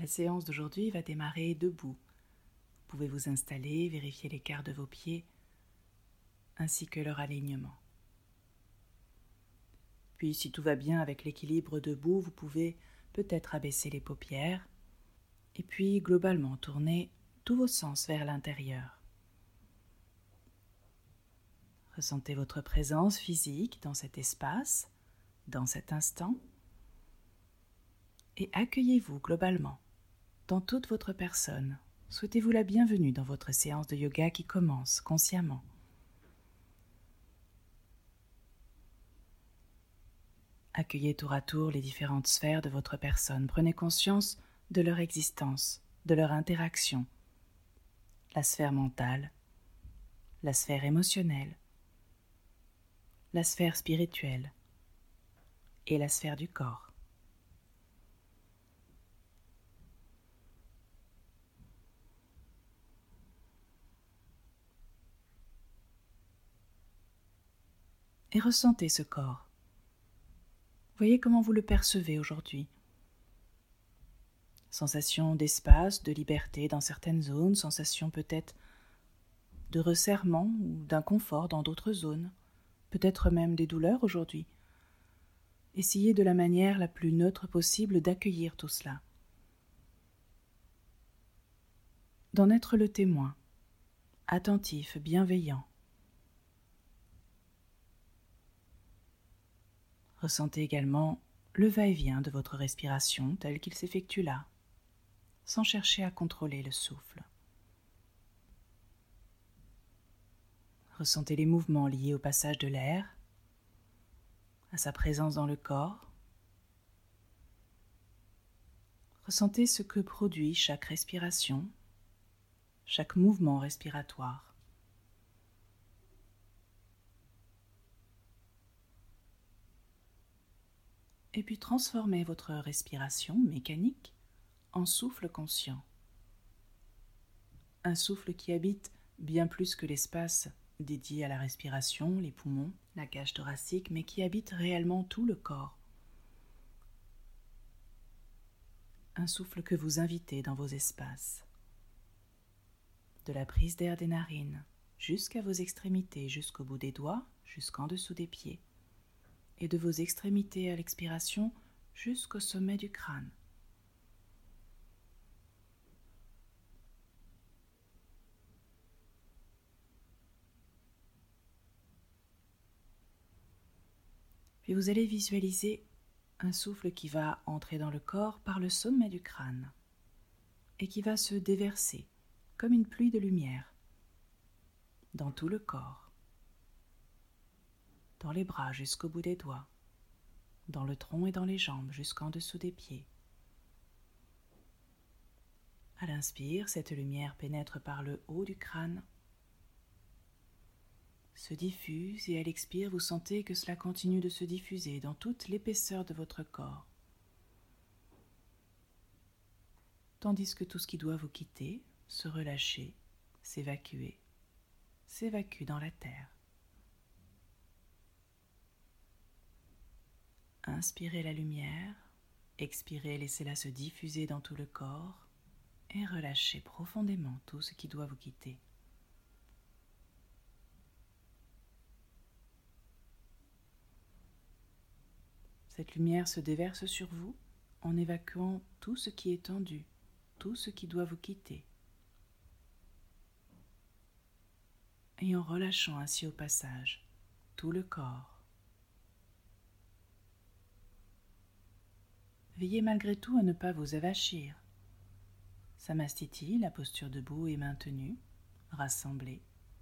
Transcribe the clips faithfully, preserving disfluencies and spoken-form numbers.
La séance d'aujourd'hui va démarrer debout. Vous pouvez vous installer, vérifier l'écart de vos pieds ainsi que leur alignement. Puis, si tout va bien avec l'équilibre debout, vous pouvez peut-être abaisser les paupières et puis globalement tourner tous vos sens vers l'intérieur. Ressentez votre présence physique dans cet espace, dans cet instant, et accueillez-vous globalement dans toute votre personne. Souhaitez-vous la bienvenue dans votre séance de yoga qui commence consciemment. Accueillez tour à tour les différentes sphères de votre personne. Prenez conscience de leur existence, de leur interaction. La sphère mentale, la sphère émotionnelle, la sphère spirituelle et la sphère du corps. Et ressentez ce corps. Voyez comment vous le percevez aujourd'hui. Sensation d'espace, de liberté dans certaines zones, sensation peut-être de resserrement ou d'inconfort dans d'autres zones, peut-être même des douleurs aujourd'hui. Essayez de la manière la plus neutre possible d'accueillir tout cela. D'en être le témoin, attentif, bienveillant. Ressentez également le va-et-vient de votre respiration tel qu'il s'effectue là, sans chercher à contrôler le souffle. Ressentez les mouvements liés au passage de l'air, à sa présence dans le corps. Ressentez ce que produit chaque respiration, chaque mouvement respiratoire. Et puis transformez votre respiration mécanique en souffle conscient. Un souffle qui habite bien plus que l'espace dédié à la respiration, les poumons, la cage thoracique, mais qui habite réellement tout le corps. Un souffle que vous invitez dans vos espaces. De la prise d'air des narines jusqu'à vos extrémités, jusqu'au bout des doigts, jusqu'en dessous des pieds. Et de vos extrémités à l'expiration jusqu'au sommet du crâne. Puis vous allez visualiser un souffle qui va entrer dans le corps par le sommet du crâne et qui va se déverser comme une pluie de lumière dans tout le corps. Dans les bras jusqu'au bout des doigts, dans le tronc et dans les jambes jusqu'en dessous des pieds. À l'inspire, cette lumière pénètre par le haut du crâne, se diffuse et à l'expire, vous sentez que cela continue de se diffuser dans toute l'épaisseur de votre corps. Tandis que tout ce qui doit vous quitter, se relâcher, s'évacuer, s'évacue dans la terre. Inspirez la lumière, expirez, laissez-la se diffuser dans tout le corps et relâchez profondément tout ce qui doit vous quitter. Cette lumière se déverse sur vous en évacuant tout ce qui est tendu, tout ce qui doit vous quitter. Et en relâchant ainsi au passage tout le corps. Veillez malgré tout à ne pas vous avachir. Samastiti, la posture debout est maintenue, rassemblée.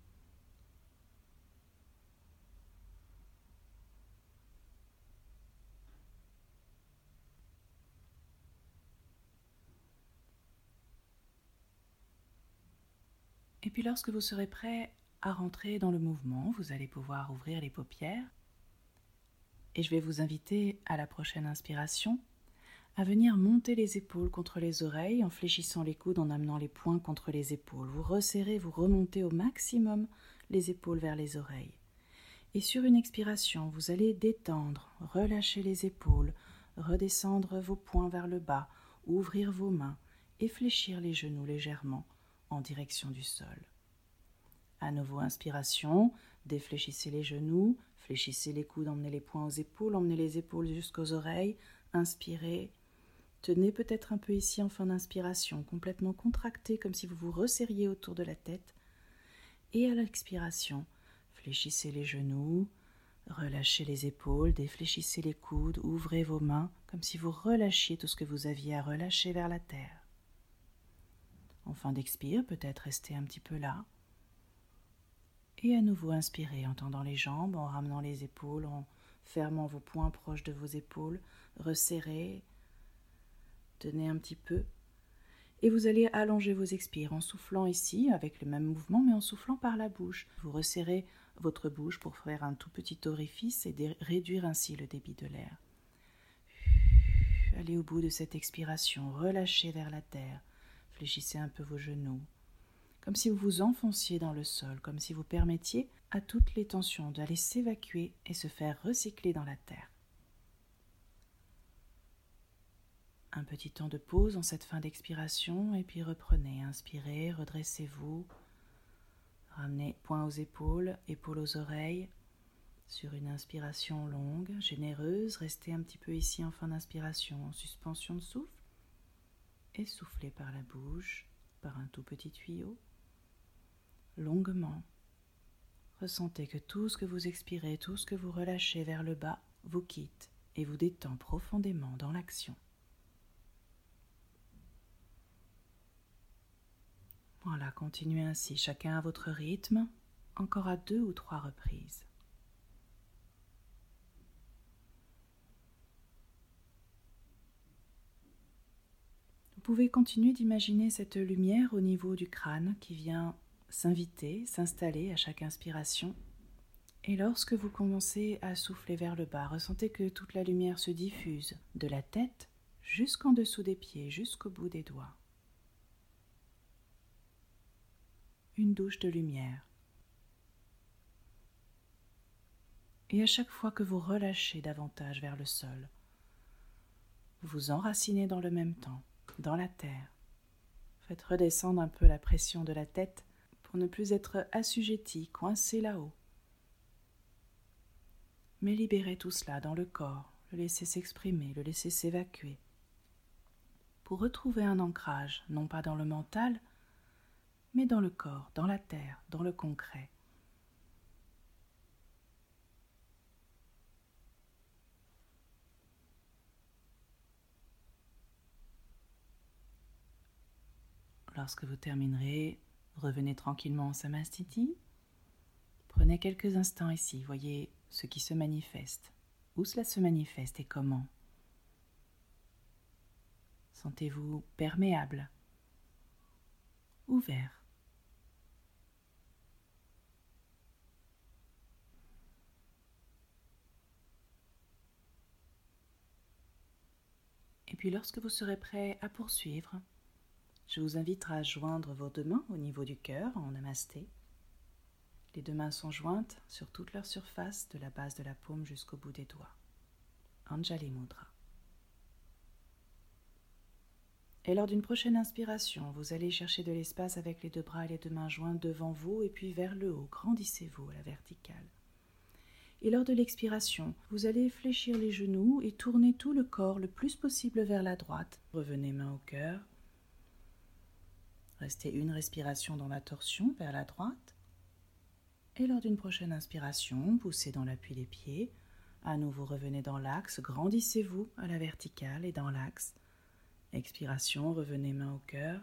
Et puis lorsque vous serez prêt à rentrer dans le mouvement, vous allez pouvoir ouvrir les paupières. Et je vais vous inviter à la prochaine inspiration à venir monter les épaules contre les oreilles en fléchissant les coudes, en amenant les poings contre les épaules. Vous resserrez, vous remontez au maximum les épaules vers les oreilles. Et sur une expiration, vous allez détendre, relâcher les épaules, redescendre vos poings vers le bas, ouvrir vos mains et fléchir les genoux légèrement en direction du sol. À nouveau, inspiration, défléchissez les genoux, fléchissez les coudes, emmenez les poings aux épaules, emmenez les épaules jusqu'aux oreilles, inspirez. Tenez peut-être un peu ici en fin d'inspiration, complètement contracté comme si vous vous resserriez autour de la tête. Et à l'expiration, fléchissez les genoux, relâchez les épaules, défléchissez les coudes, ouvrez vos mains comme si vous relâchiez tout ce que vous aviez à relâcher vers la terre. En fin d'expire, peut-être rester un petit peu là. Et à nouveau inspirez en tendant les jambes, en ramenant les épaules, en fermant vos poings proches de vos épaules, resserrez. Tenez un petit peu et vous allez allonger vos expires en soufflant ici avec le même mouvement mais en soufflant par la bouche. Vous resserrez votre bouche pour faire un tout petit orifice et dé- réduire ainsi le débit de l'air. Allez au bout de cette expiration, relâchez vers la terre, fléchissez un peu vos genoux, comme si vous vous enfonciez dans le sol, comme si vous permettiez à toutes les tensions d'aller s'évacuer et se faire recycler dans la terre. Un petit temps de pause en cette fin d'expiration et puis reprenez, inspirez, redressez-vous, ramenez poings aux épaules, épaules aux oreilles, sur une inspiration longue, généreuse, restez un petit peu ici en fin d'inspiration, en suspension de souffle, et soufflez par la bouche, par un tout petit tuyau, longuement. Ressentez que tout ce que vous expirez, tout ce que vous relâchez vers le bas vous quitte et vous détend profondément dans l'action. Voilà, continuez ainsi, chacun à votre rythme, encore à deux ou trois reprises. Vous pouvez continuer d'imaginer cette lumière au niveau du crâne qui vient s'inviter, s'installer à chaque inspiration. Et lorsque vous commencez à souffler vers le bas, ressentez que toute la lumière se diffuse de la tête jusqu'en dessous des pieds, jusqu'au bout des doigts. Une douche de lumière. Et à chaque fois que vous relâchez davantage vers le sol, vous vous enracinez dans le même temps, dans la terre. Faites redescendre un peu la pression de la tête pour ne plus être assujetti, coincé là-haut. Mais libérez tout cela dans le corps, le laissez s'exprimer, le laissez s'évacuer. Pour retrouver un ancrage, non pas dans le mental, mais dans le corps, dans la terre, dans le concret. Lorsque vous terminerez, revenez tranquillement en Samasthiti. Prenez quelques instants ici, voyez ce qui se manifeste. Où cela se manifeste et comment? Sentez-vous perméable, ouvert? Et puis lorsque vous serez prêt à poursuivre, je vous invite à joindre vos deux mains au niveau du cœur en namasté. Les deux mains sont jointes sur toute leur surface, de la base de la paume jusqu'au bout des doigts. Anjali Mudra. Et lors d'une prochaine inspiration, vous allez chercher de l'espace avec les deux bras et les deux mains jointes devant vous et puis vers le haut. Grandissez-vous à la verticale. Et lors de l'expiration, vous allez fléchir les genoux et tourner tout le corps le plus possible vers la droite. Revenez main au cœur. Restez une respiration dans la torsion vers la droite. Et lors d'une prochaine inspiration, poussez dans l'appui des pieds. À nouveau, revenez dans l'axe. Grandissez-vous à la verticale et dans l'axe. Expiration, revenez main au cœur.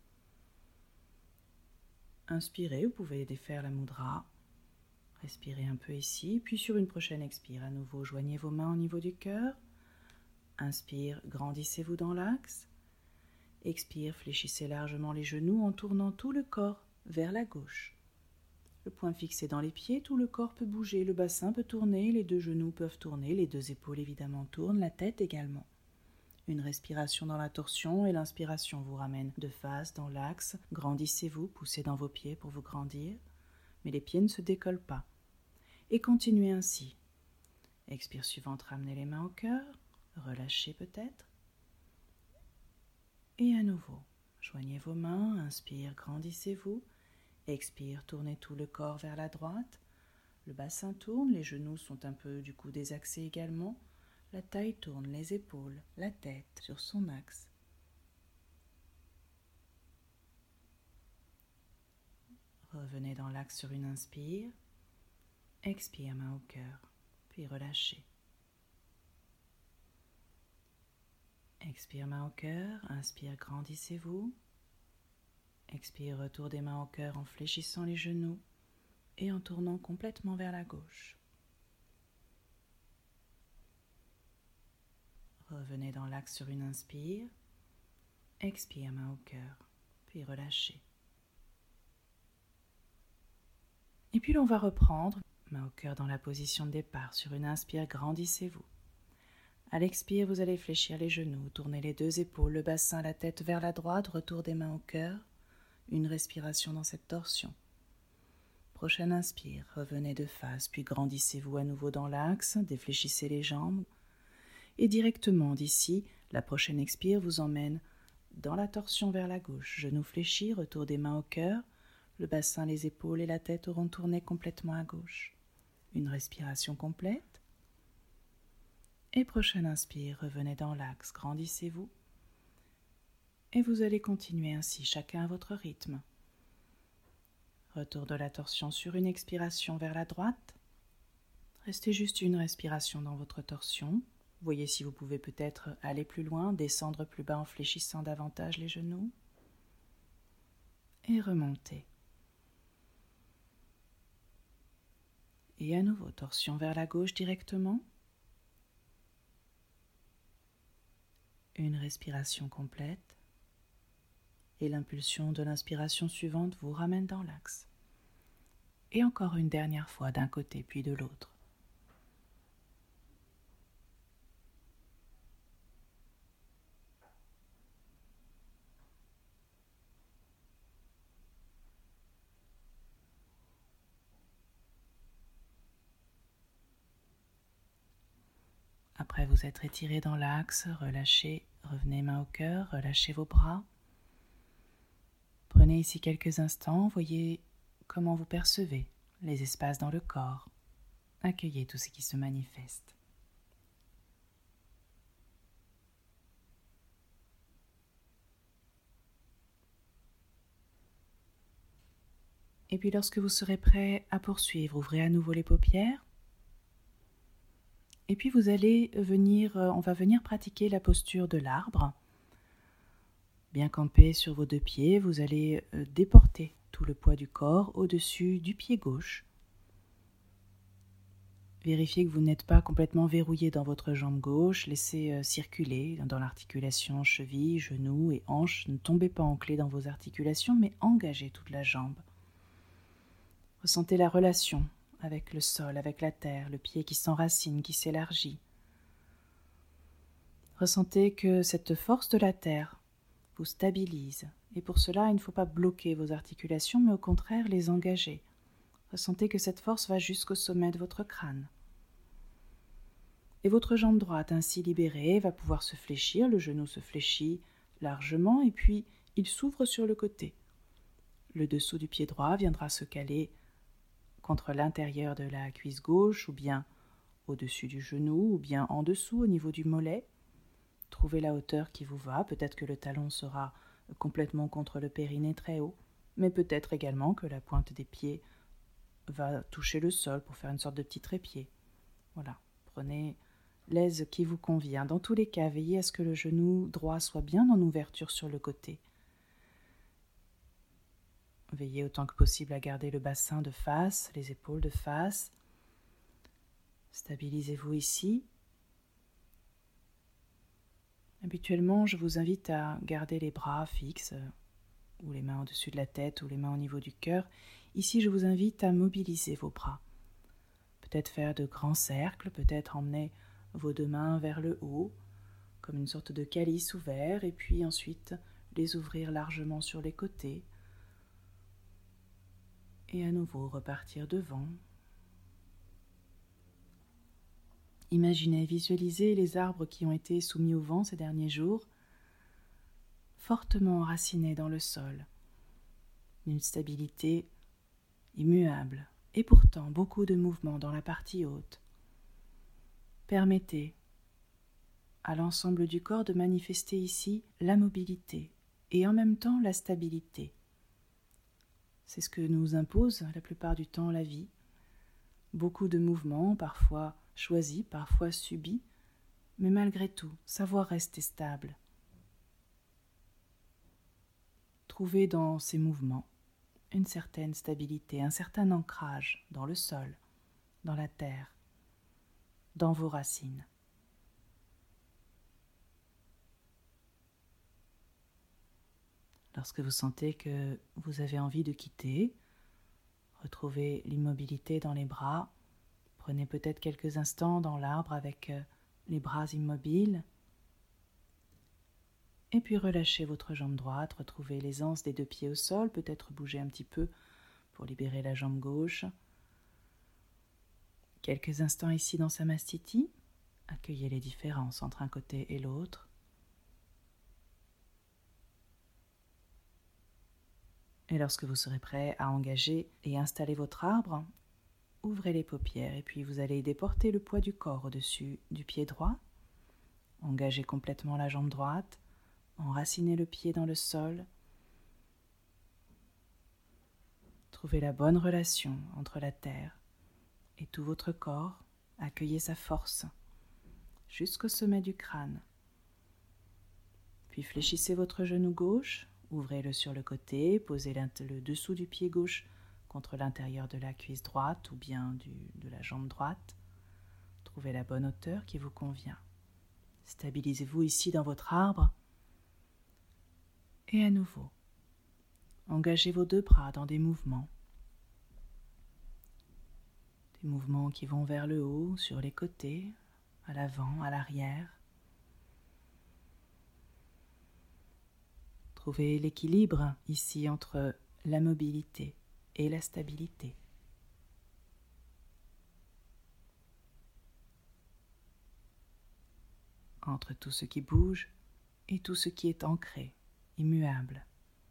Inspirez, vous pouvez défaire la mudra. Respirez un peu ici, puis sur une prochaine expire, à nouveau, joignez vos mains au niveau du cœur. Inspire, grandissez-vous dans l'axe. Expire, fléchissez largement les genoux en tournant tout le corps vers la gauche. Le point fixé dans les pieds, tout le corps peut bouger, le bassin peut tourner, les deux genoux peuvent tourner, les deux épaules évidemment tournent, la tête également. Une respiration dans la torsion et l'inspiration vous ramène de face dans l'axe. Grandissez-vous, poussez dans vos pieds pour vous grandir, mais les pieds ne se décollent pas. Et continuez ainsi. Expire suivante, ramenez les mains au cœur, relâchez peut-être. Et à nouveau, Joignez vos mains, inspire, grandissez-vous. Expire, tournez tout le corps vers la droite. Le bassin tourne, les genoux sont un peu du coup désaxés également. La taille tourne, les épaules, la tête sur son axe. Revenez dans l'axe sur une inspire. Expire, main au cœur, puis relâchez. Expire, main au cœur, inspire, grandissez-vous. Expire, retour des mains au cœur en fléchissant les genoux et en tournant complètement vers la gauche. Revenez dans l'axe sur une inspire. Expire, main au cœur, puis relâchez. Et puis l'on va reprendre, main au cœur dans la position de départ. Sur une inspire, grandissez-vous. À l'expire, vous allez fléchir les genoux, tourner les deux épaules, le bassin, la tête vers la droite, retour des mains au cœur. Une respiration dans cette torsion. Prochaine inspire, revenez de face, puis grandissez-vous à nouveau dans l'axe, défléchissez les jambes. Et directement d'ici, la prochaine expire vous emmène dans la torsion vers la gauche. Genoux fléchis, retour des mains au cœur. Le bassin, les épaules et la tête auront tourné complètement à gauche. Une respiration complète. Et prochaine inspire, revenez dans l'axe, grandissez-vous. Et vous allez continuer ainsi, chacun à votre rythme. Retour de la torsion sur une expiration vers la droite. Restez juste une respiration dans votre torsion. Voyez si vous pouvez peut-être aller plus loin, descendre plus bas en fléchissant davantage les genoux. Et remonter. Et à nouveau, torsion vers la gauche directement. Une respiration complète. Et l'impulsion de l'inspiration suivante vous ramène dans l'axe. Et encore une dernière fois d'un côté puis de l'autre. Après vous être étiré dans l'axe, relâchez, revenez main au cœur, relâchez vos bras. Prenez ici quelques instants, voyez comment vous percevez les espaces dans le corps. Accueillez tout ce qui se manifeste. Et puis lorsque vous serez prêt à poursuivre, ouvrez à nouveau les paupières. Et puis vous allez venir, on va venir pratiquer la posture de l'arbre. Bien campé sur vos deux pieds, vous allez déporter tout le poids du corps au-dessus du pied gauche. Vérifiez que vous n'êtes pas complètement verrouillé dans votre jambe gauche. Laissez circuler dans l'articulation cheville, genou et hanche. Ne tombez pas en clé dans vos articulations, mais engagez toute la jambe. Ressentez la relation avec le sol, avec la terre, le pied qui s'enracine, qui s'élargit. Ressentez que cette force de la terre vous stabilise. Et pour cela, il ne faut pas bloquer vos articulations, mais au contraire les engager. Ressentez que cette force va jusqu'au sommet de votre crâne. Et votre jambe droite, ainsi libérée, va pouvoir se fléchir. Le genou se fléchit largement et puis il s'ouvre sur le côté. Le dessous du pied droit viendra se caler contre l'intérieur de la cuisse gauche, ou bien au-dessus du genou, ou bien en dessous au niveau du mollet. Trouvez la hauteur qui vous va. Peut-être que le talon sera complètement contre le périnée très haut, mais peut-être également que la pointe des pieds va toucher le sol pour faire une sorte de petit trépied. Voilà, prenez l'aise qui vous convient. Dans tous les cas, veillez à ce que le genou droit soit bien en ouverture sur le côté. Veillez autant que possible à garder le bassin de face, les épaules de face. Stabilisez-vous ici. Habituellement, je vous invite à garder les bras fixes, ou les mains au-dessus de la tête, ou les mains au niveau du cœur. Ici, je vous invite à mobiliser vos bras. Peut-être faire de grands cercles, peut-être emmener vos deux mains vers le haut, comme une sorte de calice ouvert, et puis ensuite les ouvrir largement sur les côtés. Et à nouveau repartir devant. Imaginez, visualisez les arbres qui ont été soumis au vent ces derniers jours, fortement enracinés dans le sol, d'une stabilité immuable, et pourtant beaucoup de mouvements dans la partie haute. Permettez à l'ensemble du corps de manifester ici la mobilité et en même temps la stabilité. C'est ce que nous impose la plupart du temps la vie. Beaucoup de mouvements, parfois choisis, parfois subis, mais malgré tout, savoir rester stable. Trouvez dans ces mouvements une certaine stabilité, un certain ancrage dans le sol, dans la terre, dans vos racines. Lorsque vous sentez que vous avez envie de quitter, retrouvez l'immobilité dans les bras. Prenez peut-être quelques instants dans l'arbre avec les bras immobiles. Et puis relâchez votre jambe droite, retrouvez l'aisance des deux pieds au sol, peut-être bouger un petit peu pour libérer la jambe gauche. Quelques instants ici dans Samastiti, accueillez les différences entre un côté et l'autre. Et lorsque vous serez prêt à engager et installer votre arbre, ouvrez les paupières et puis vous allez déporter le poids du corps au-dessus du pied droit. Engagez complètement la jambe droite, enracinez le pied dans le sol. Trouvez la bonne relation entre la terre et tout votre corps. Accueillez sa force jusqu'au sommet du crâne. Puis fléchissez votre genou gauche. Ouvrez-le sur le côté, posez le dessous du pied gauche contre l'intérieur de la cuisse droite ou bien du, de la jambe droite. Trouvez la bonne hauteur qui vous convient. Stabilisez-vous ici dans votre arbre. Et à nouveau, engagez vos deux bras dans des mouvements. Des mouvements qui vont vers le haut, sur les côtés, à l'avant, à l'arrière. Trouvez l'équilibre ici entre la mobilité et la stabilité. Entre tout ce qui bouge et tout ce qui est ancré, immuable.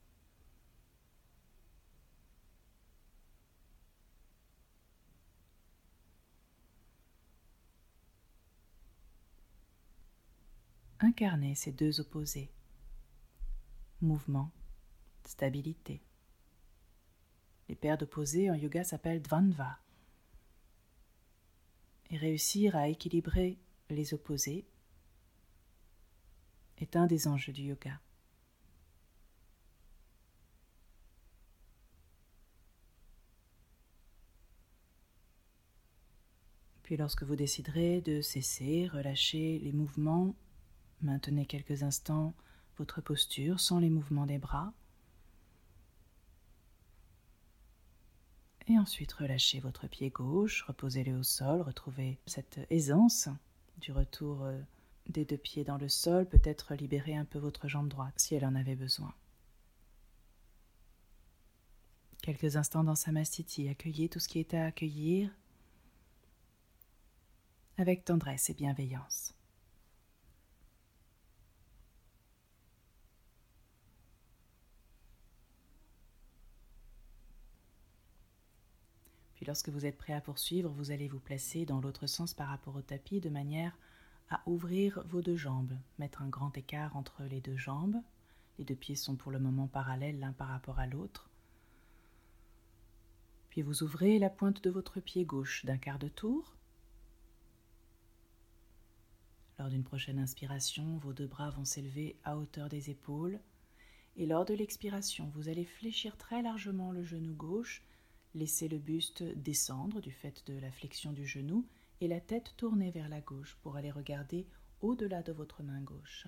Incarnez ces deux opposés. Mouvement, stabilité. Les paires d'opposés en yoga s'appellent dvandva. Et réussir à équilibrer les opposés est un des enjeux du yoga. Puis lorsque vous déciderez de cesser, relâchez les mouvements, maintenez quelques instants votre posture sans les mouvements des bras. Et ensuite relâchez votre pied gauche, reposez-le au sol, retrouvez cette aisance du retour des deux pieds dans le sol, peut-être libérer un peu votre jambe droite si elle en avait besoin. Quelques instants dans Samastiti, accueillez tout ce qui est à accueillir avec tendresse et bienveillance. Puis lorsque vous êtes prêt à poursuivre, vous allez vous placer dans l'autre sens par rapport au tapis de manière à ouvrir vos deux jambes, mettre un grand écart entre les deux jambes. Les deux pieds sont pour le moment parallèles l'un par rapport à l'autre. Puis vous ouvrez la pointe de votre pied gauche d'un quart de tour. Lors d'une prochaine inspiration, vos deux bras vont s'élever à hauteur des épaules. Et lors de l'expiration, vous allez fléchir très largement le genou gauche, laisser le buste descendre du fait de la flexion du genou et la tête tournée vers la gauche pour aller regarder au-delà de votre main gauche.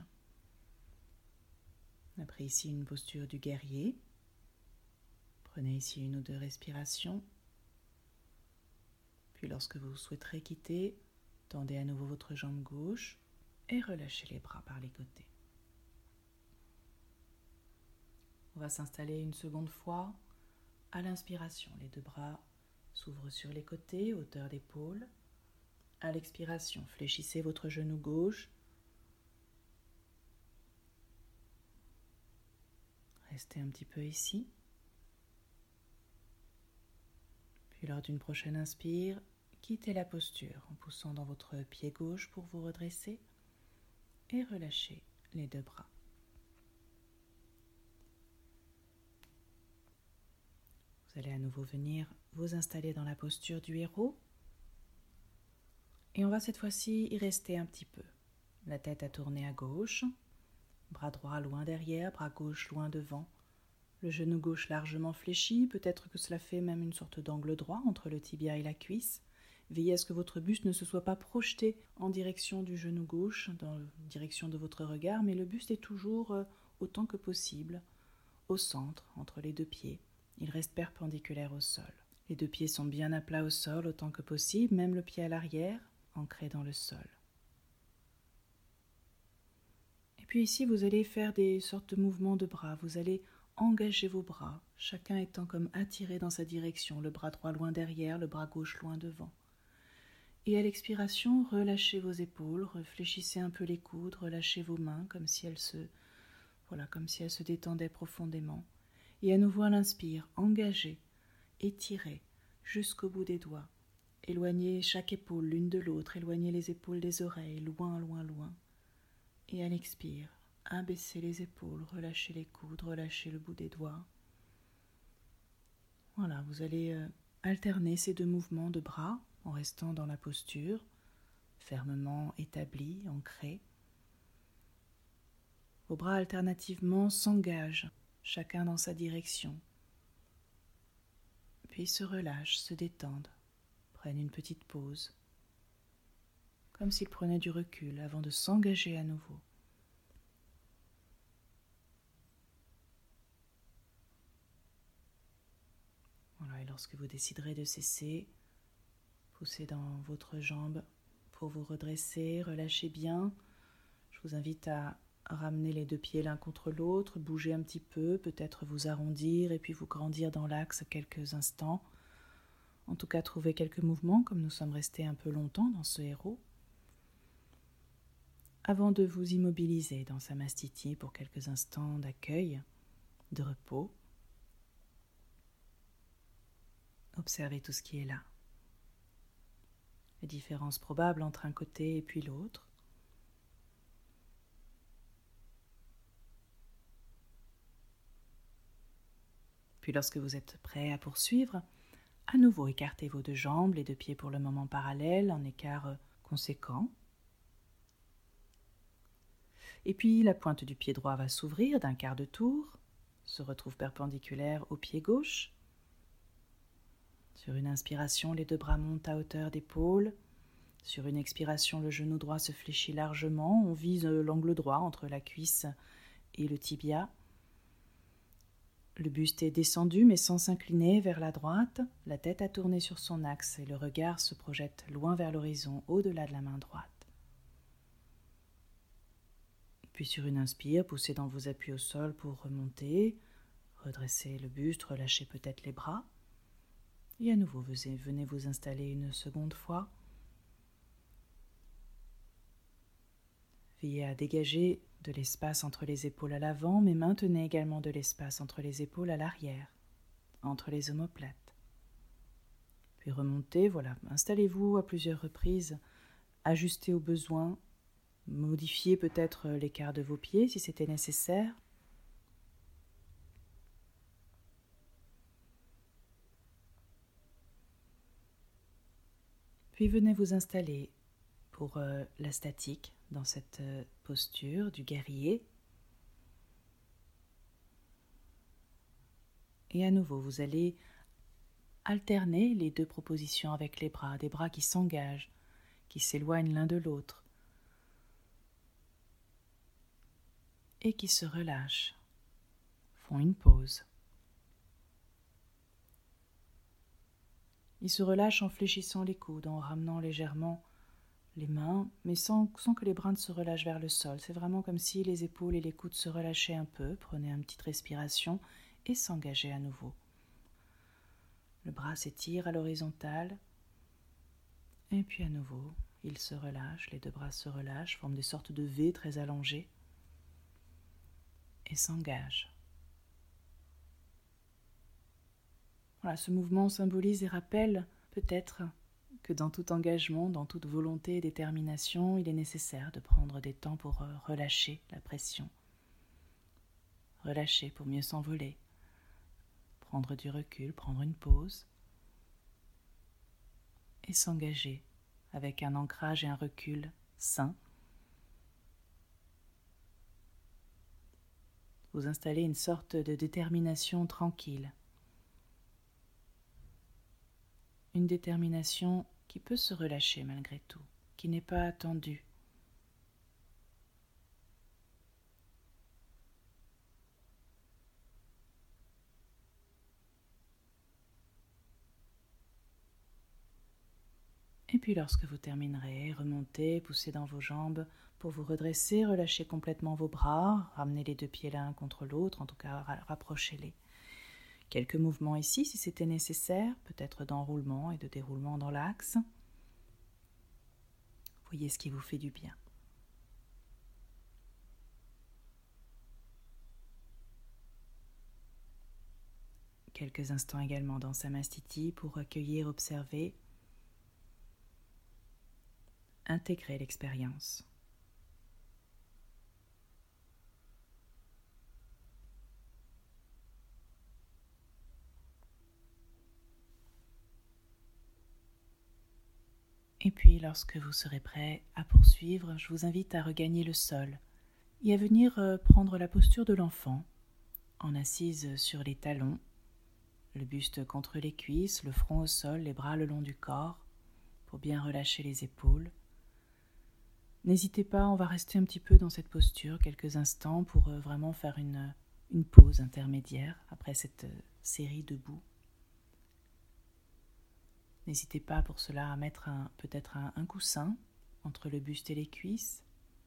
Après ici une posture du guerrier. Prenez ici une ou deux respirations. Puis lorsque vous souhaiterez quitter, tendez à nouveau votre jambe gauche et relâchez les bras par les côtés. On va s'installer une seconde fois. À l'inspiration, les deux bras s'ouvrent sur les côtés, hauteur d'épaule. À l'expiration, fléchissez votre genou gauche. Restez un petit peu ici. Puis lors d'une prochaine inspire, quittez la posture en poussant dans votre pied gauche pour vous redresser et relâchez les deux bras. Vous allez à nouveau venir vous installer dans la posture du héros. Et on va cette fois-ci y rester un petit peu. La tête à tourner à gauche, bras droit loin derrière, bras gauche loin devant. Le genou gauche largement fléchi, peut-être que cela fait même une sorte d'angle droit entre le tibia et la cuisse. Veillez à ce que votre buste ne se soit pas projeté en direction du genou gauche, dans la direction de votre regard, mais le buste est toujours, euh, autant que possible, au centre, entre les deux pieds. Il reste perpendiculaire au sol. Les deux pieds sont bien à plat au sol, autant que possible, même le pied à l'arrière, ancré dans le sol. Et puis ici, vous allez faire des sortes de mouvements de bras. Vous allez engager vos bras, chacun étant comme attiré dans sa direction, le bras droit loin derrière, le bras gauche loin devant. Et à l'expiration, relâchez vos épaules, réfléchissez un peu les coudes, relâchez vos mains comme si elles se, voilà, comme si elles se détendaient profondément. Et à nouveau à l'inspire, engagez, étirez jusqu'au bout des doigts. Éloignez chaque épaule l'une de l'autre, éloignez les épaules des oreilles, loin, loin, loin. Et à l'expire, abaissez les épaules, relâchez les coudes, relâchez le bout des doigts. Voilà, vous allez euh, alterner ces deux mouvements de bras en restant dans la posture, fermement établie, ancrée. Vos bras alternativement s'engagent, chacun dans sa direction. Puis se relâchent, se détendent, prennent une petite pause, comme s'ils prenaient du recul avant de s'engager à nouveau. Voilà, et lorsque vous déciderez de cesser, poussez dans votre jambe pour vous redresser, relâchez bien. Je vous invite à ramener les deux pieds l'un contre l'autre, bouger un petit peu, peut-être vous arrondir et puis vous grandir dans l'axe quelques instants. En tout cas, trouvez quelques mouvements, comme nous sommes restés un peu longtemps dans ce héros, avant de vous immobiliser dans Samastiti pour quelques instants d'accueil, de repos. Observez tout ce qui est là. Les différences probables entre un côté et puis l'autre. Puis lorsque vous êtes prêt à poursuivre, à nouveau écartez vos deux jambes, les deux pieds pour le moment parallèles, en écart conséquent. Et puis la pointe du pied droit va s'ouvrir d'un quart de tour, se retrouve perpendiculaire au pied gauche. Sur une inspiration, les deux bras montent à hauteur d'épaule. Sur une expiration, le genou droit se fléchit largement. On vise l'angle droit entre la cuisse et le tibia. Le buste est descendu mais sans s'incliner vers la droite. La tête a tourné sur son axe et le regard se projette loin vers l'horizon, au-delà de la main droite. Puis sur une inspire, poussez dans vos appuis au sol pour remonter. Redressez le buste, relâchez peut-être les bras. Et à nouveau, venez vous installer une seconde fois. Veillez à dégager de l'espace entre les épaules à l'avant, mais maintenez également de l'espace entre les épaules à l'arrière, entre les omoplates. Puis remontez, voilà, installez-vous à plusieurs reprises, ajustez au besoin, modifiez peut-être l'écart de vos pieds si c'était nécessaire. Puis venez vous installer pour euh, la statique dans cette euh, posture du guerrier. Et à nouveau, vous allez alterner les deux propositions avec les bras, des bras qui s'engagent, qui s'éloignent l'un de l'autre et qui se relâchent, font une pause. Ils se relâchent en fléchissant les coudes, en ramenant légèrement les mains, mais sans, sans que les bras ne se relâchent vers le sol. C'est vraiment comme si les épaules et les coudes se relâchaient un peu. Prenez une petite respiration et s'engagez à nouveau. Le bras s'étire à l'horizontale. Et puis à nouveau, il se relâche, les deux bras se relâchent, forment des sortes de V très allongés et s'engagent. Voilà, ce mouvement symbolise et rappelle peut-être que dans tout engagement, dans toute volonté et détermination, il est nécessaire de prendre des temps pour relâcher la pression. Relâcher pour mieux s'envoler. Prendre du recul, prendre une pause et s'engager avec un ancrage et un recul sain. Vous installez une sorte de détermination tranquille. Une détermination qui peut se relâcher malgré tout, qui n'est pas attendue. Et puis lorsque vous terminerez, remontez, poussez dans vos jambes pour vous redresser, relâchez complètement vos bras, ramenez les deux pieds l'un contre l'autre, en tout cas rapprochez-les. Quelques mouvements ici si c'était nécessaire, peut-être d'enroulement et de déroulement dans l'axe. Voyez ce qui vous fait du bien. Quelques instants également dans Samastiti pour accueillir, observer, intégrer l'expérience. Et puis, lorsque vous serez prêt à poursuivre, je vous invite à regagner le sol et à venir prendre la posture de l'enfant, en assise sur les talons, le buste contre les cuisses, le front au sol, les bras le long du corps, pour bien relâcher les épaules. N'hésitez pas, on va rester un petit peu dans cette posture quelques instants pour vraiment faire une, une pause intermédiaire après cette série debout. N'hésitez pas pour cela à mettre un, peut-être un, un coussin entre le buste et les cuisses.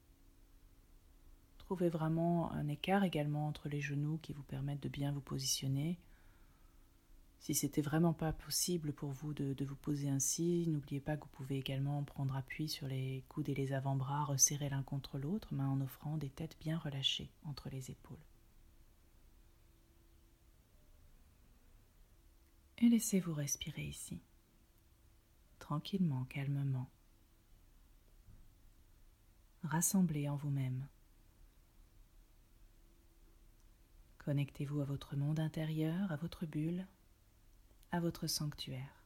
Trouvez vraiment un écart également entre les genoux qui vous permettent de bien vous positionner. Si c'était vraiment pas possible pour vous de, de vous poser ainsi, n'oubliez pas que vous pouvez également prendre appui sur les coudes et les avant-bras, resserrer l'un contre l'autre, mais en offrant des têtes bien relâchées entre les épaules. Et laissez-vous respirer ici. Tranquillement, calmement. Rassemblez en vous-même. Connectez-vous à votre monde intérieur, à votre bulle, à votre sanctuaire.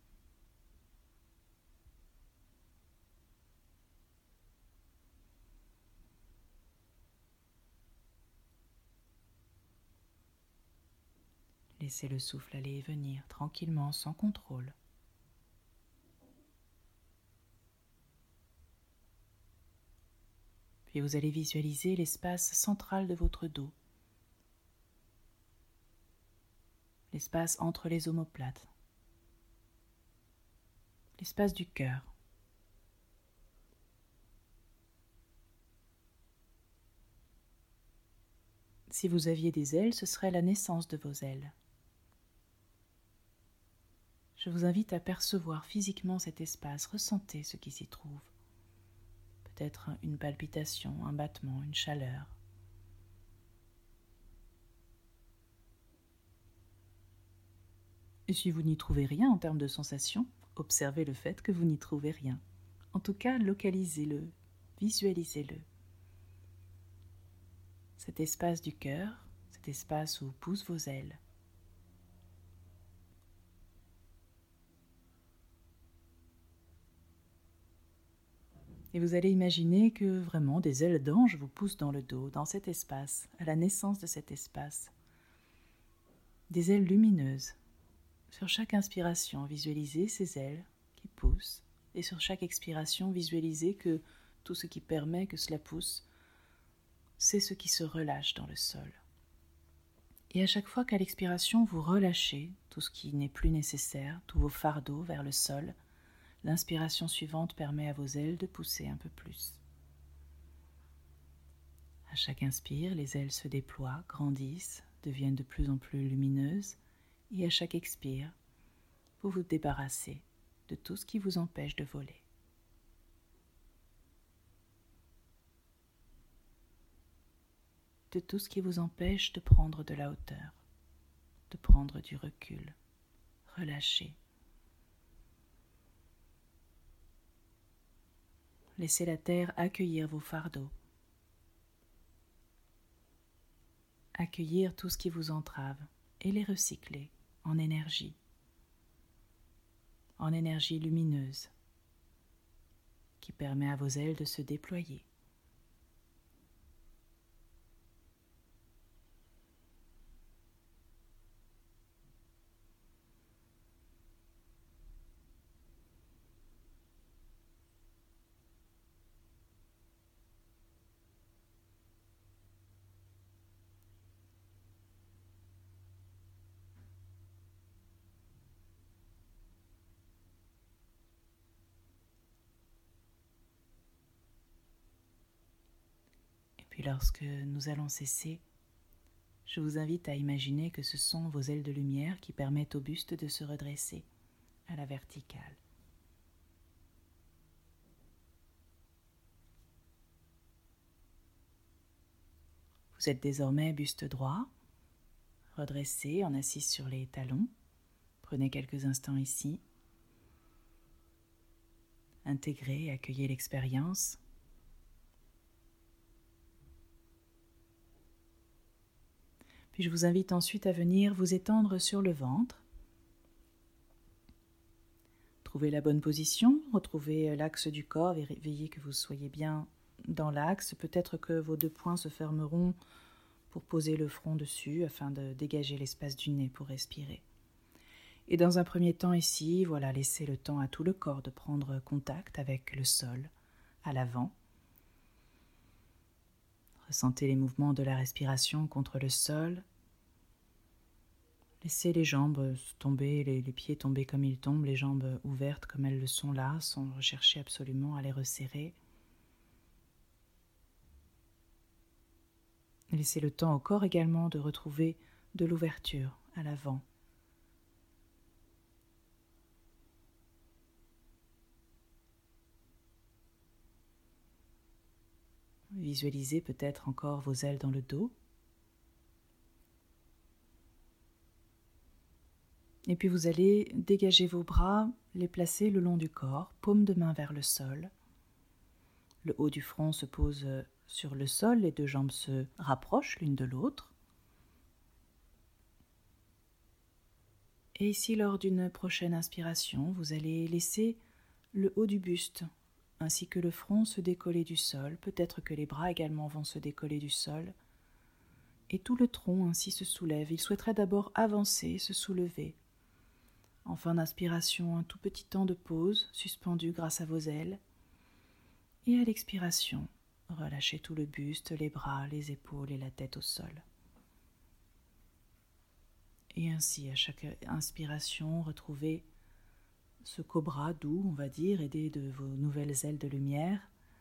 Laissez le souffle aller et venir tranquillement, sans contrôle. Puis vous allez visualiser l'espace central de votre dos, l'espace entre les omoplates, l'espace du cœur. Si vous aviez des ailes, ce serait la naissance de vos ailes. Je vous invite à percevoir physiquement cet espace, ressentez ce qui s'y trouve. Peut-être une palpitation, un battement, une chaleur. Et si vous n'y trouvez rien en termes de sensation, observez le fait que vous n'y trouvez rien. En tout cas, localisez-le, visualisez-le. Cet espace du cœur, cet espace où poussent vos ailes. Et vous allez imaginer que vraiment des ailes d'ange vous poussent dans le dos, dans cet espace, à la naissance de cet espace. Des ailes lumineuses. Sur chaque inspiration, visualisez ces ailes qui poussent. Et sur chaque expiration, visualisez que tout ce qui permet que cela pousse, c'est ce qui se relâche dans le sol. Et à chaque fois qu'à l'expiration, vous relâchez tout ce qui n'est plus nécessaire, tous vos fardeaux vers le sol, l'inspiration suivante permet à vos ailes de pousser un peu plus. À chaque inspire, les ailes se déploient, grandissent, deviennent de plus en plus lumineuses, et à chaque expire, vous vous débarrassez de tout ce qui vous empêche de voler. De tout ce qui vous empêche de prendre de la hauteur, de prendre du recul, relâchez. Laissez la terre accueillir vos fardeaux. Accueillir tout ce qui vous entrave et les recycler en énergie, en énergie lumineuse qui permet à vos ailes de se déployer. Puis lorsque nous allons cesser, je vous invite à imaginer que ce sont vos ailes de lumière qui permettent au buste de se redresser à la verticale. Vous êtes désormais buste droit, redressé en assise sur les talons. Prenez quelques instants ici. Intégrez et accueillez l'expérience. Puis je vous invite ensuite à venir vous étendre sur le ventre. Trouvez la bonne position, retrouvez l'axe du corps, veillez que vous soyez bien dans l'axe. Peut-être que vos deux poings se fermeront pour poser le front dessus afin de dégager l'espace du nez pour respirer. Et dans un premier temps ici, voilà, laissez le temps à tout le corps de prendre contact avec le sol à l'avant. Ressentez les mouvements de la respiration contre le sol. Laissez les jambes tomber, les, les pieds tomber comme ils tombent, les jambes ouvertes comme elles le sont là, sans rechercher absolument à les resserrer. Laissez le temps au corps également de retrouver de l'ouverture à l'avant. Visualisez peut-être encore vos ailes dans le dos. Et puis vous allez dégager vos bras, les placer le long du corps, paume de main vers le sol. Le haut du front se pose sur le sol, les deux jambes se rapprochent l'une de l'autre. Et ici, lors d'une prochaine inspiration, vous allez laisser le haut du buste ainsi que le front se décoller du sol. Peut-être que les bras également vont se décoller du sol. Et tout le tronc ainsi se soulève. Il souhaiterait d'abord avancer, se soulever. En fin d'inspiration, un tout petit temps de pause, suspendu grâce à vos ailes. Et à l'expiration, relâchez tout le buste, les bras, les épaules et la tête au sol. Et ainsi, à chaque inspiration, retrouvez ce cobra doux, on va dire, aidé de vos nouvelles ailes de lumière.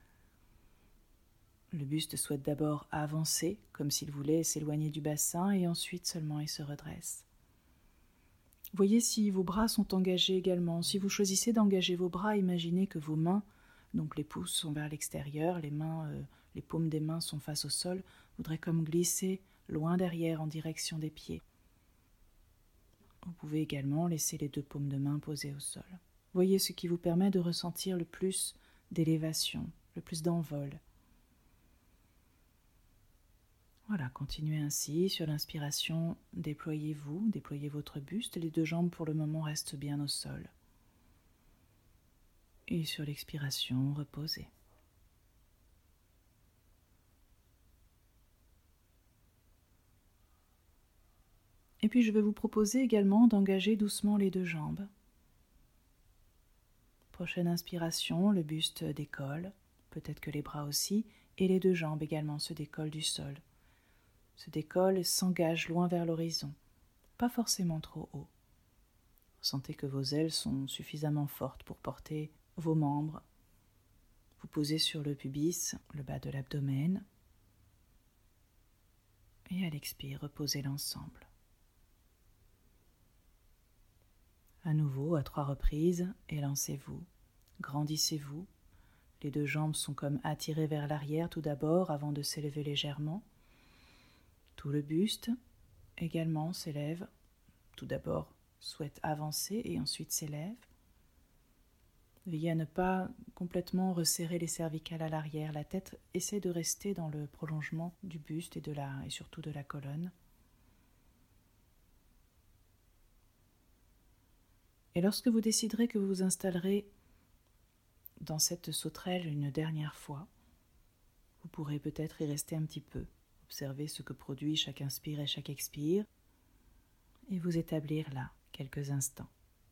Le buste souhaite d'abord avancer, comme s'il voulait s'éloigner du bassin, et ensuite seulement il se redresse. Voyez si vos bras sont engagés également. Si vous choisissez d'engager vos bras, imaginez que vos mains, donc les pouces sont vers l'extérieur, les mains, euh, les paumes des mains sont face au sol, voudraient comme glisser loin derrière en direction des pieds. Vous pouvez également laisser les deux paumes de main posées au sol. Voyez ce qui vous permet de ressentir le plus d'élévation, le plus d'envol. Voilà, continuez ainsi. Sur l'inspiration, déployez-vous, déployez votre buste. Les deux jambes pour le moment restent bien au sol. Et sur l'expiration, reposez. Et puis je vais vous proposer également d'engager doucement les deux jambes. Prochaine inspiration, le buste décolle, peut-être que les bras aussi, et les deux jambes également se décollent du sol. Se décollent et s'engagent loin vers l'horizon, pas forcément trop haut. Sentez que vos ailes sont suffisamment fortes pour porter vos membres. Vous posez sur le pubis, le bas de l'abdomen, et à l'expire, reposez l'ensemble. À nouveau, à trois reprises, élancez-vous, grandissez-vous. Les deux jambes sont comme attirées vers l'arrière tout d'abord avant de s'élever légèrement. Tout le buste également s'élève, tout d'abord souhaite avancer et ensuite s'élève. Veillez à ne pas complètement resserrer les cervicales à l'arrière. La tête essaie de rester dans le prolongement du buste et, de la, et surtout de la colonne. Et lorsque vous déciderez que vous vous installerez dans cette sauterelle une dernière fois, vous pourrez peut-être y rester un petit peu, observer ce que produit chaque inspire et chaque expire, et vous établir là quelques instants.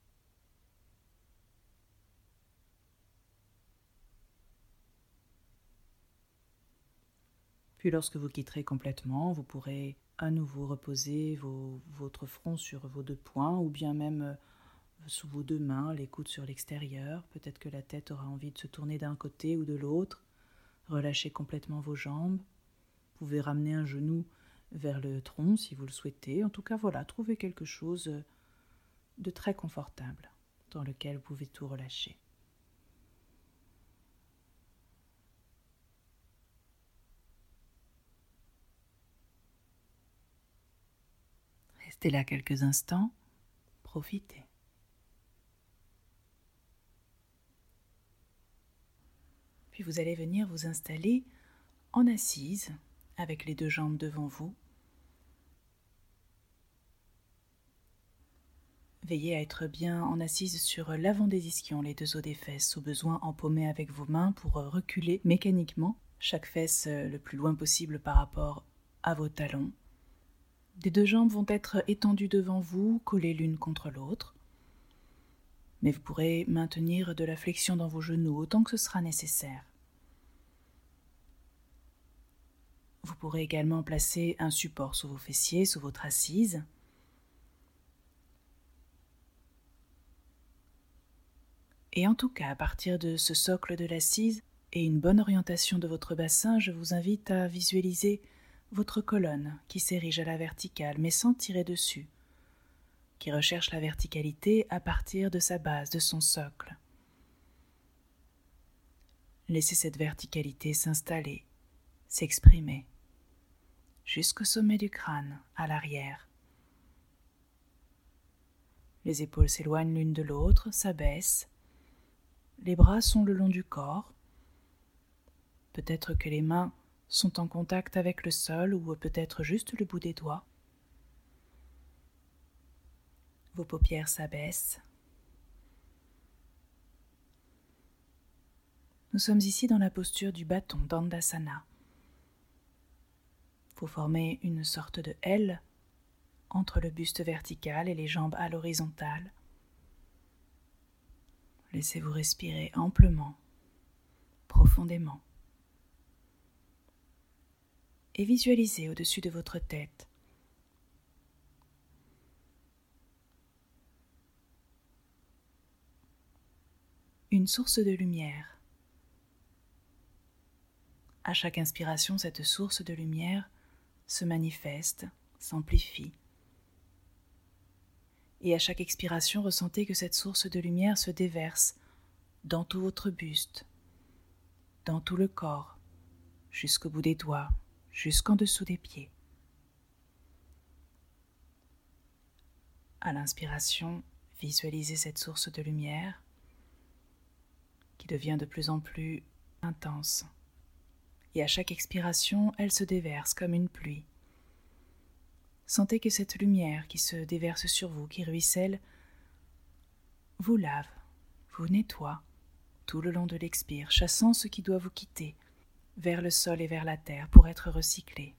Puis lorsque vous quitterez complètement, vous pourrez à nouveau reposer vos, votre front sur vos deux poings ou bien même euh, sous vos deux mains, les coudes sur l'extérieur. Peut-être que la tête aura envie de se tourner d'un côté ou de l'autre. Relâchez complètement vos jambes. Vous pouvez ramener un genou vers le tronc si vous le souhaitez. En tout cas, voilà, trouvez quelque chose de très confortable dans lequel vous pouvez tout relâcher. Restez là quelques instants, profitez. Puis vous allez venir vous installer en assise, avec les deux jambes devant vous. Veillez à être bien en assise sur l'avant des ischions, les deux os des fesses, au besoin empaumer avec vos mains pour reculer mécaniquement chaque fesse le plus loin possible par rapport à vos talons. Les deux jambes vont être étendues devant vous, collées l'une contre l'autre. Mais vous pourrez maintenir de la flexion dans vos genoux autant que ce sera nécessaire. Vous pourrez également placer un support sous vos fessiers, sous votre assise. Et en tout cas, à partir de ce socle de l'assise et une bonne orientation de votre bassin, je vous invite à visualiser votre colonne qui s'érige à la verticale, mais sans tirer dessus, qui recherche la verticalité à partir de sa base, de son socle. Laissez cette verticalité s'installer, s'exprimer, jusqu'au sommet du crâne, à l'arrière. Les épaules s'éloignent l'une de l'autre, s'abaissent. Les bras sont le long du corps. Peut-être que les mains sont en contact avec le sol ou peut-être juste le bout des doigts. Vos paupières s'abaissent. Nous sommes ici dans la posture du bâton d'Andasana. Vous formez une sorte de L entre le buste vertical et les jambes à l'horizontale. Laissez-vous respirer amplement, profondément. Et visualisez au-dessus de votre tête une source de lumière. À chaque inspiration, cette source de lumière se manifeste, s'amplifie. Et à chaque expiration, ressentez que cette source de lumière se déverse dans tout votre buste, dans tout le corps, jusqu'au bout des doigts, jusqu'en dessous des pieds. À l'inspiration, visualisez cette source de lumière qui devient de plus en plus intense. Et à chaque expiration, elle se déverse comme une pluie. Sentez que cette lumière qui se déverse sur vous, qui ruisselle, vous lave, vous nettoie tout le long de l'expire, chassant ce qui doit vous quitter vers le sol et vers la terre pour être recyclé.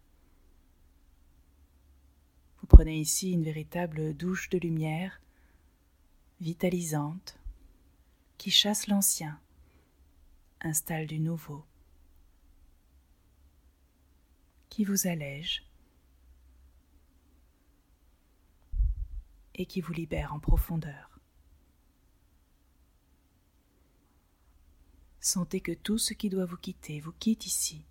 Vous prenez ici une véritable douche de lumière, vitalisante, qui chasse l'ancien, installe du nouveau, qui vous allège et qui vous libère en profondeur. Sentez que tout ce qui doit vous quitter vous quitte ici.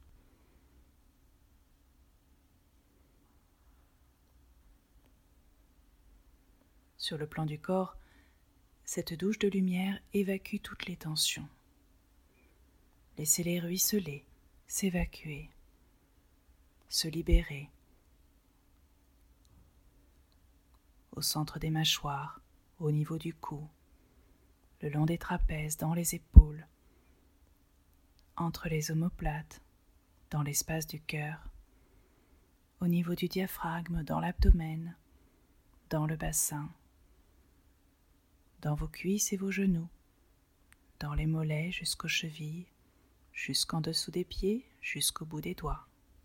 Sur le plan du corps, cette douche de lumière évacue toutes les tensions. Laissez-les ruisseler, s'évacuer, se libérer. Au centre des mâchoires, au niveau du cou, le long des trapèzes, dans les épaules, entre les omoplates, dans l'espace du cœur, au niveau du diaphragme, dans l'abdomen, dans le bassin, dans vos cuisses et vos genoux, dans les mollets jusqu'aux chevilles, jusqu'en dessous des pieds, jusqu'au bout des doigts.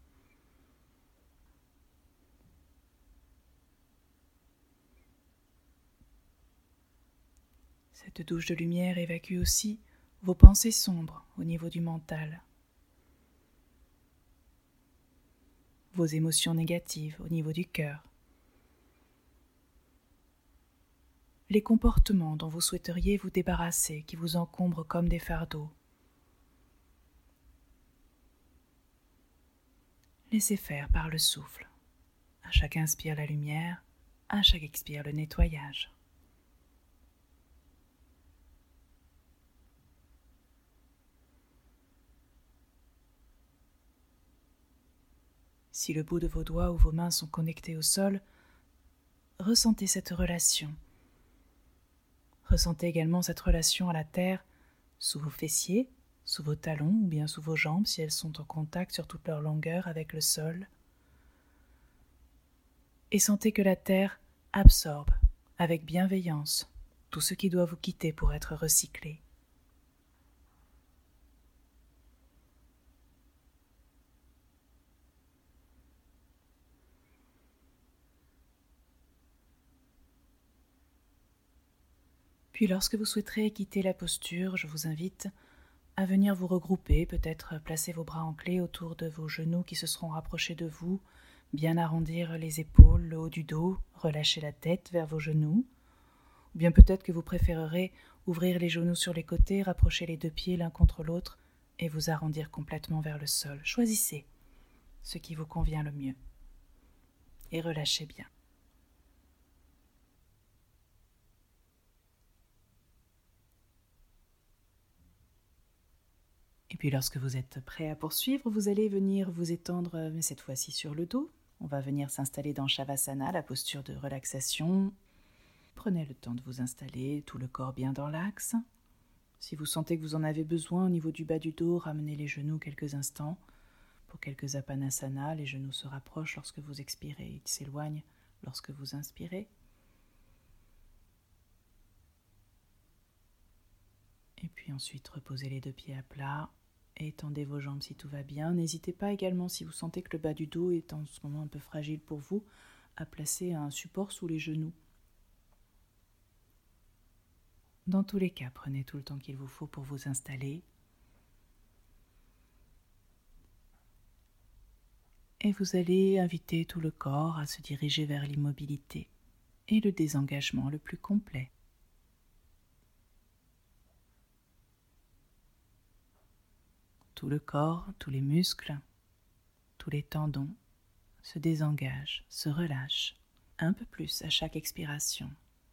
Cette douche de lumière évacue aussi vos pensées sombres au niveau du mental, vos émotions négatives au niveau du cœur, les comportements dont vous souhaiteriez vous débarrasser, qui vous encombrent comme des fardeaux. Laissez faire par le souffle. À chaque inspire la lumière, à chaque expire le nettoyage. Si le bout de vos doigts ou vos mains sont connectés au sol, ressentez cette relation. Ressentez également cette relation à la terre sous vos fessiers, sous vos talons ou bien sous vos jambes si elles sont en contact sur toute leur longueur avec le sol. Et sentez que la terre absorbe avec bienveillance tout ce qui doit vous quitter pour être recyclé. Puis lorsque vous souhaiterez quitter la posture, je vous invite à venir vous regrouper, peut-être placer vos bras en clé autour de vos genoux qui se seront rapprochés de vous, bien arrondir les épaules, le haut du dos, relâcher la tête vers vos genoux, ou bien peut-être que vous préférerez ouvrir les genoux sur les côtés, rapprocher les deux pieds l'un contre l'autre et vous arrondir complètement vers le sol. Choisissez ce qui vous convient le mieux et relâchez bien. Et puis lorsque vous êtes prêt à poursuivre, vous allez venir vous étendre, mais cette fois-ci sur le dos. On va venir s'installer dans Shavasana, la posture de relaxation. Prenez le temps de vous installer, tout le corps bien dans l'axe. Si vous sentez que vous en avez besoin au niveau du bas du dos, ramenez les genoux quelques instants. Pour quelques apanasana, les genoux se rapprochent lorsque vous expirez, ils s'éloignent lorsque vous inspirez. Et puis ensuite, reposez les deux pieds à plat. Étendez vos jambes si tout va bien. N'hésitez pas également, si vous sentez que le bas du dos est en ce moment un peu fragile pour vous, à placer un support sous les genoux. Dans tous les cas, prenez tout le temps qu'il vous faut pour vous installer. Et vous allez inviter tout le corps à se diriger vers l'immobilité et le désengagement le plus complet. Tout le corps, tous les muscles, tous les tendons se désengagent, se relâchent, un peu plus à chaque expiration.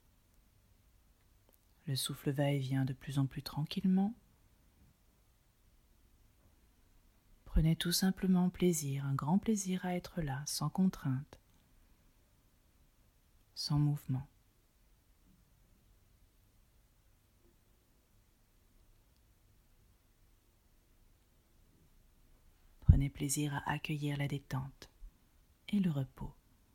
Le souffle va et vient de plus en plus tranquillement. Prenez tout simplement plaisir, un grand plaisir à être là, sans contrainte, sans mouvement. Prenez plaisir à accueillir la détente et le repos.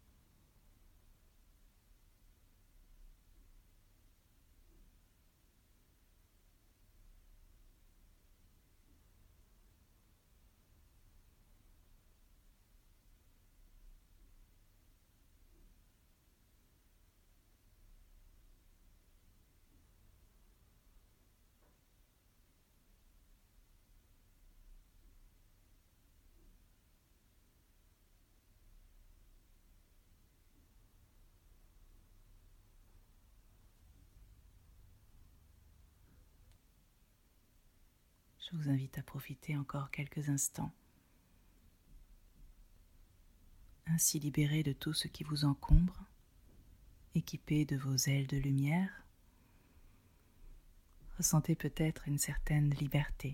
Je vous invite à profiter encore quelques instants, ainsi libéré de tout ce qui vous encombre, équipé de vos ailes de lumière. Ressentez peut-être une certaine liberté.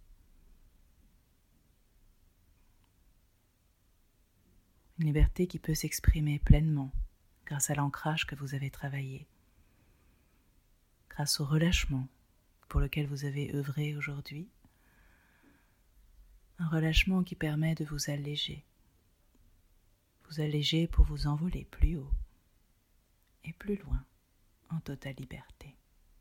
Une liberté qui peut s'exprimer pleinement grâce à l'ancrage que vous avez travaillé. grâce au relâchement pour lequel vous avez œuvré aujourd'hui. Un relâchement qui permet de vous alléger. Vous alléger pour vous envoler plus haut et plus loin en totale liberté.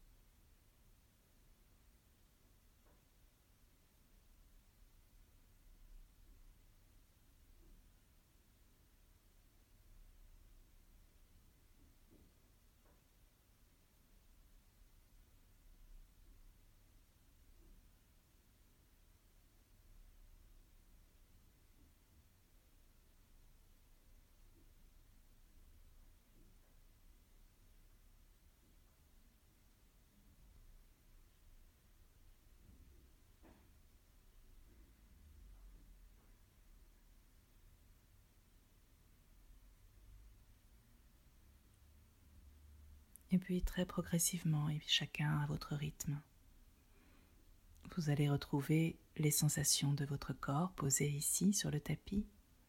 Et puis très progressivement, et chacun à votre rythme, vous allez retrouver les sensations de votre corps posées ici sur le tapis.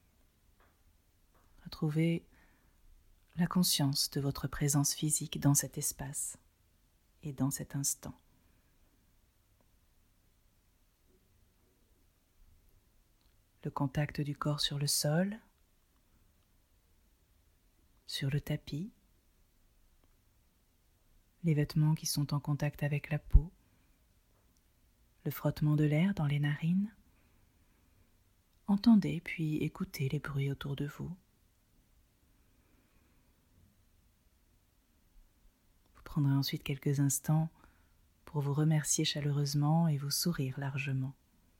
Retrouvez la conscience de votre présence physique dans cet espace et dans cet instant. Le contact du corps sur le sol, sur le tapis, les vêtements qui sont en contact avec la peau, le frottement de l'air dans les narines. Entendez puis écoutez les bruits autour de vous. Vous prendrez ensuite quelques instants pour vous remercier chaleureusement et vous sourire largement.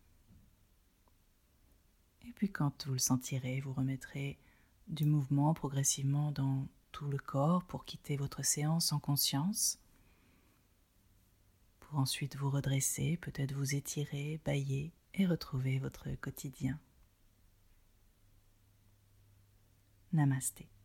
Et puis quand vous le sentirez, vous remettrez du mouvement progressivement dans tout le corps pour quitter votre séance en conscience, pour ensuite vous redresser, peut-être vous étirer, bâiller et retrouver votre quotidien. Namasté.